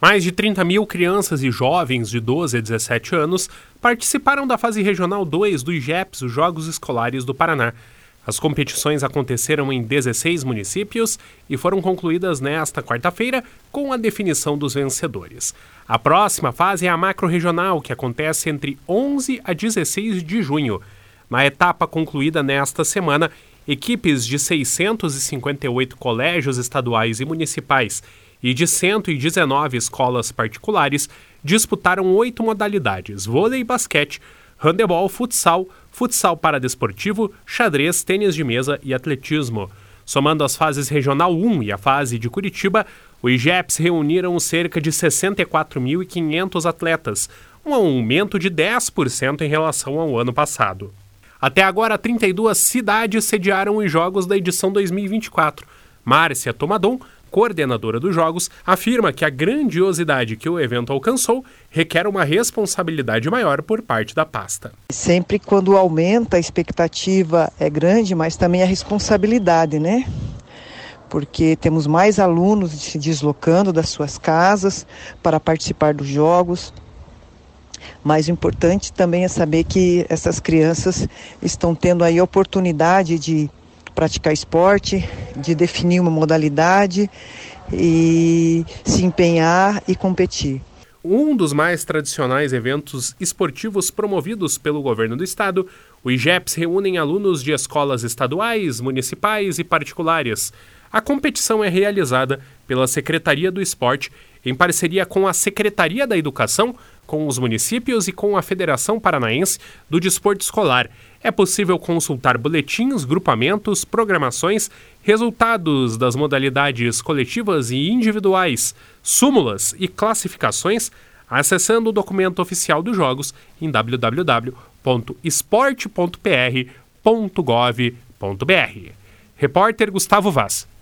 Mais de 30 mil crianças e jovens de 12 a 17 anos participaram da fase regional 2 do IGEPS, os Jogos Escolares do Paraná. As competições aconteceram em 16 municípios e foram concluídas nesta quarta-feira com a definição dos vencedores. A próxima fase é a macro-regional, que acontece entre 11 a 16 de junho. Na etapa concluída nesta semana, equipes de 658 colégios estaduais e municipais e de 119 escolas particulares disputaram 8 modalidades: vôlei, basquete, handebol, futsal, futsal paradesportivo, xadrez, tênis de mesa e atletismo. Somando as fases Regional 1 e a fase de Curitiba, o IGEPS reuniram cerca de 64.500 atletas, um aumento de 10% em relação ao ano passado. Até agora, 32 cidades sediaram os Jogos da edição 2024. Márcia Tomadon, coordenadora dos Jogos, afirma que a grandiosidade que o evento alcançou requer uma responsabilidade maior por parte da pasta. Sempre quando aumenta a expectativa é grande, mas também a responsabilidade, né? Porque temos mais alunos se deslocando das suas casas para participar dos Jogos. Mas o importante também é saber que essas crianças estão tendo aí a oportunidade de praticar esporte, de definir uma modalidade e se empenhar e competir. Um dos mais tradicionais eventos esportivos promovidos pelo governo do estado, o IGEPS reúne alunos de escolas estaduais, municipais e particulares. A competição é realizada pela Secretaria do Esporte em parceria com a Secretaria da Educação, com os municípios e com a Federação Paranaense do Desporto Escolar. É possível consultar boletins, grupamentos, programações, resultados das modalidades coletivas e individuais, súmulas e classificações, acessando o documento oficial dos Jogos em www.esporte.pr.gov.br. Repórter Gustavo Vaz.